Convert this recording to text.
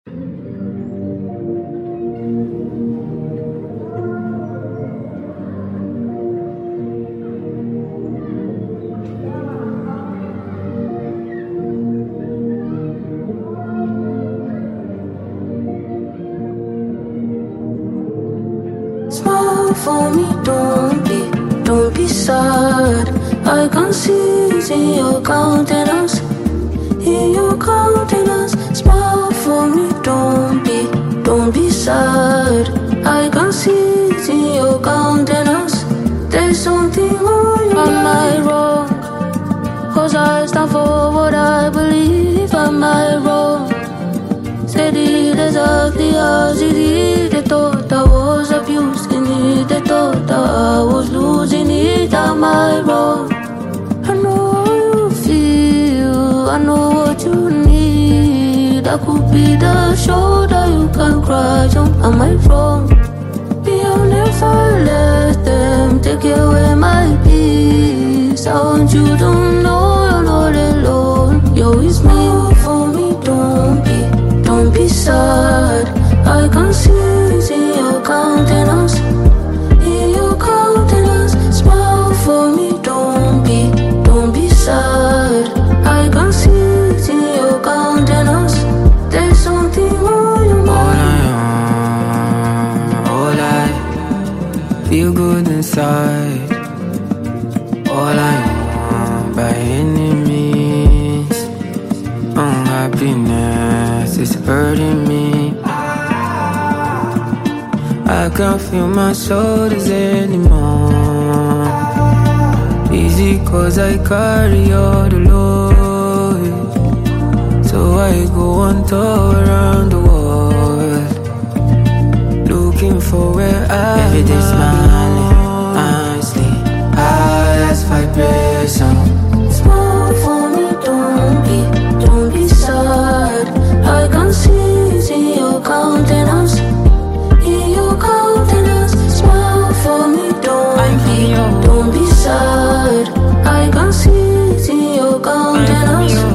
Smile for me, don't be sad. I can see it in your countenance, in your countenance. Smile for me, don't be sad. I can see it in your countenance. There's something on you. Am I wrong? 'Cause I stand for what I believe. Am I wrong? Said it exactly as it is. They thought I was abusing it. They thought I was losing it. Am I wrong? I know how you feel. I know what you need. I could be the shoulder you can cry on. Am I wrong? I'll never let them take away my peace. I want you to know you're not alone. You're with me. For me, don't be sad. I can see it in your countenance, in your countenance. Smile for me, don't be sad. I can see it in your countenance. There's something on your mind. All I feel good inside. All I want by any means. Unhappiness is hurting me. I can't feel my shoulders anymore. Easy 'cause I carry all the load. So I go on tour around the world, looking for where I every day smiling, honestly, highest vibration. Smile for me, don't be sad. I can see it in your countenance, in your countenance. Smile for me, don't be sad. I can see it in your countenance.